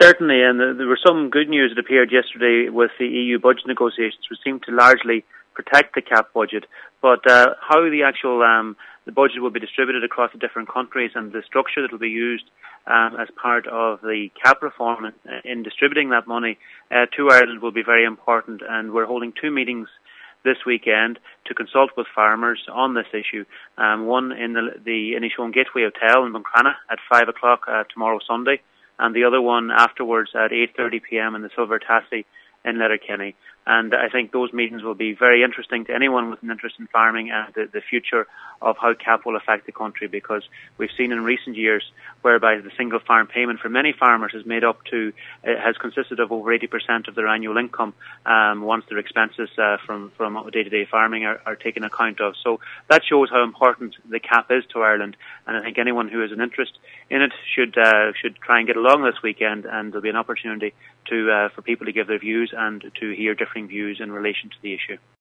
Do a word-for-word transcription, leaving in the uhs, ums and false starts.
Certainly, and there were some good news that appeared yesterday with the E U budget negotiations, which seemed to largely protect the C A P budget. But uh, how the actual um, the budget will be distributed across the different countries and the structure that will be used um, as part of the C A P reform in, in distributing that money uh, to Ireland will be very important. And we're holding two meetings this weekend to consult with farmers on this issue. Um, one in the, the Inishowen Gateway Hotel in Buncrana at five o'clock uh, tomorrow Sunday, and the other one afterwards at eight thirty p.m. in the Silver Tassie in Letterkenny. And I think those meetings will be very interesting to anyone with an interest in farming and the, the future of how C A P will affect the country, because we've seen in recent years whereby the single farm payment for many farmers has made up to, uh, has consisted of over eighty percent of their annual income um, once their expenses uh, from, from day-to-day farming are, are taken account of. So that shows how important the C A P is to Ireland, and I think anyone who has an interest in it should uh, should try and get along this weekend, and there'll be an opportunity to uh, for people to give their views and to hear differing views in relation to the issue.